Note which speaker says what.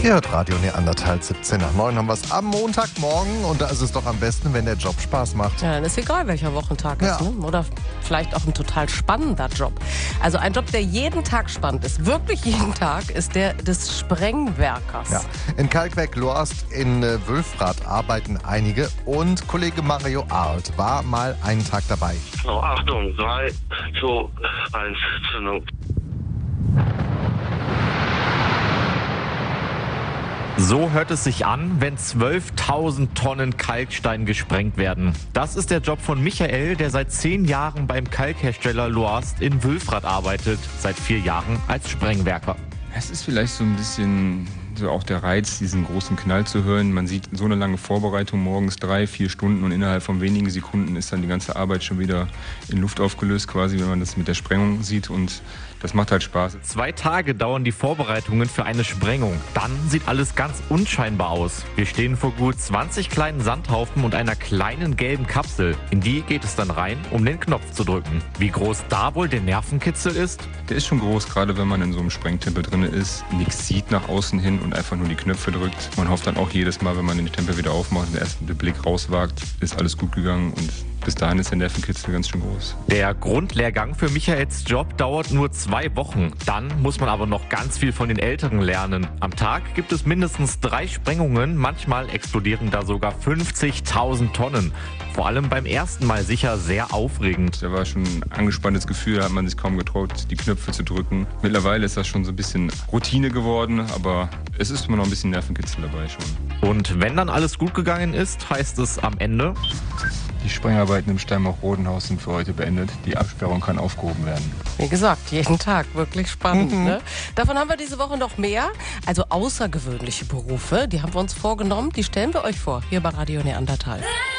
Speaker 1: Ihr hört Radio Neandertal, 17 nach 9 haben wir es am Montagmorgen und da ist es doch am besten, wenn der Job Spaß macht.
Speaker 2: Ja, dann ist egal, welcher Wochentag ist, ne? Oder vielleicht auch ein total spannender Job. Also ein Job, der jeden Tag spannend ist, wirklich jeden Tag, ist der des Sprengwerkers.
Speaker 1: Ja. In Kalkwerk-Loast in Wülfrath arbeiten einige und Kollege Mario Arlt war mal einen Tag dabei.
Speaker 3: Oh, Achtung, 3, 2, 1, Zündung.
Speaker 4: So hört es sich an, wenn 12.000 Tonnen Kalkstein gesprengt werden. Das ist der Job von Michael, der seit 10 Jahren beim Kalkhersteller Loast in Wülfrath arbeitet, seit 4 Jahren als Sprengwerker.
Speaker 5: Es ist vielleicht so ein bisschen so auch der Reiz, diesen großen Knall zu hören. Man sieht so eine lange Vorbereitung, morgens 3-4 Stunden und innerhalb von wenigen Sekunden ist dann die ganze Arbeit schon wieder in Luft aufgelöst quasi, wenn man das mit der Sprengung sieht, und das macht halt Spaß.
Speaker 4: 2 Tage dauern die Vorbereitungen für eine Sprengung. Dann sieht alles ganz unscheinbar aus. Wir stehen vor gut 20 kleinen Sandhaufen und einer kleinen gelben Kapsel. In die geht es dann rein, um den Knopf zu drücken. Wie groß da wohl der Nervenkitzel ist?
Speaker 5: Der ist schon groß, gerade wenn man in so einem Sprengtempel drin ist, nichts sieht nach außen hin und einfach nur die Knöpfe drückt. Man hofft dann auch jedes Mal, wenn man den Tempel wieder aufmacht und den ersten Blick rauswagt, ist alles gut gegangen, und bis dahin ist der Nervenkitzel ganz schön groß. Der
Speaker 4: Grundlehrgang für Michaels Job dauert nur 2 Wochen. Dann muss man aber noch ganz viel von den Älteren lernen. Am Tag gibt es mindestens 3 Sprengungen, manchmal explodieren da sogar 50.000 Tonnen. Vor allem beim ersten Mal sicher sehr aufregend.
Speaker 5: Da war schon ein angespanntes Gefühl, da hat man sich kaum getraut, die Knöpfe zu drücken. Mittlerweile ist das schon so ein bisschen Routine geworden, aber es ist immer noch ein bisschen Nervenkitzel dabei schon.
Speaker 4: Und wenn dann alles gut gegangen ist, heißt es am Ende:
Speaker 5: Die Sprengarbeiten im Steinbach-Rodenhaus sind für heute beendet. Die Absperrung kann aufgehoben werden.
Speaker 2: Wie gesagt, jeden Tag wirklich spannend. Ne? Davon haben wir diese Woche noch mehr. Also außergewöhnliche Berufe, die haben wir uns vorgenommen. Die stellen wir euch vor, hier bei Radio Neandertal.